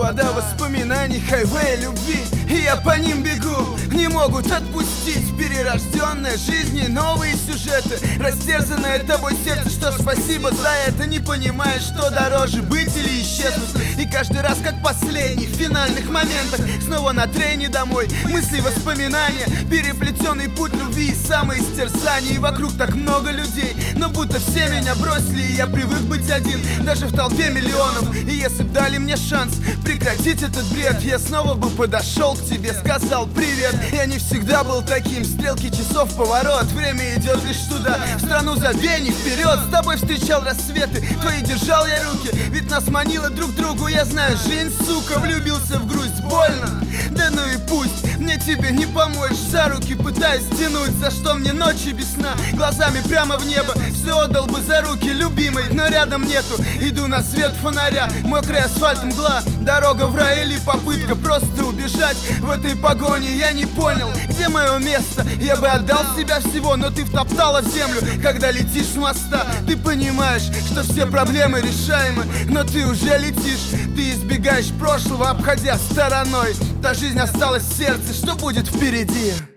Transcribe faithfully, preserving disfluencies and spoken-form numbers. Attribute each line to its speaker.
Speaker 1: провода воспоминаний, хайвей любви, и я по ним бегу. Не могут отпустить перерожденная жизнь и новые сюжеты. Растерзанное тобой сердце, что спасибо за это. Не понимаешь, что дороже, быть или исчезнуть. И каждый раз, как последний, в финальных моментах, снова на трейне домой. Мысли, воспоминания, переплетенный путь любви и самоистерзания. И вокруг так много людей, но будто все меня бросили, и я привык быть один, даже в толпе миллионов. И если б дали мне шанс прекратить этот бред, я снова бы подошел к тебе, сказал привет. Я не всегда был таким, стрелки часов поворот. Время идет лишь туда, в страну забвений вперед. С тобой встречал рассветы, твои держал я руки, ведь нас манило друг к другу. Я знаю, жизнь, сука, влюбился в грусть, больно. Да ну и пусть, мне тебе не помочь. За руки пытаюсь тянуть, за что мне ночи без сна. Глазами прямо в небо, все отдал бы за руки любимой, но рядом нету. Иду на свет фонаря, мокрый асфальт, мгла. Дорога в рай или попытка просто убежать. В этой погоне я не понял, где мое место. Я бы отдал себя всего, но ты втоптала в землю. Когда летишь с моста, ты понимаешь, что все проблемы решаемы, но ты уже летишь. Ты избегаешь прошлого, обходя стороной. Та жизнь осталась в сердце, что будет впереди?